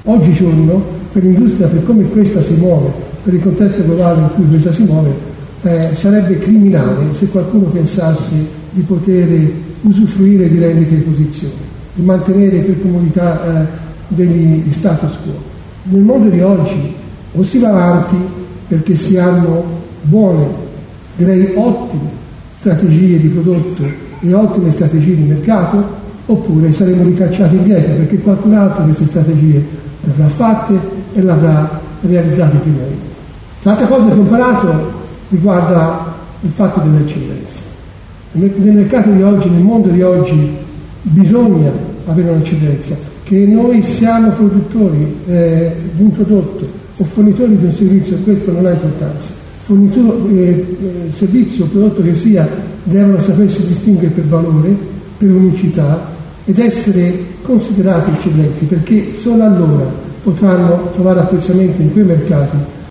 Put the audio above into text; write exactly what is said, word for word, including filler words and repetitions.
Oggigiorno, per l'industria, per come questa si muove, per il contesto globale in cui questa si muove, eh, sarebbe criminale se qualcuno pensasse di poter usufruire di rendite di posizione, di mantenere per comodità eh, degli status quo. Nel mondo di oggi o si va avanti perché si hanno buone, direi ottime strategie di prodotto e ottime strategie di mercato, oppure saremo ricacciati indietro perché qualcun altro queste strategie le avrà fatte e le avrà realizzate prima di noi. L'altra cosa che ho imparato riguarda il fatto dell'eccellenza. Nel mercato di oggi, nel mondo di oggi, bisogna avere un'eccellenza, che noi siamo produttori eh, di un prodotto o fornitori di un servizio, questo non ha importanza. Fornitore, eh, eh, servizio o prodotto che sia, devono sapersi distinguere per valore, per unicità ed essere considerati eccellenti, perché solo allora potranno trovare apprezzamento in quei mercati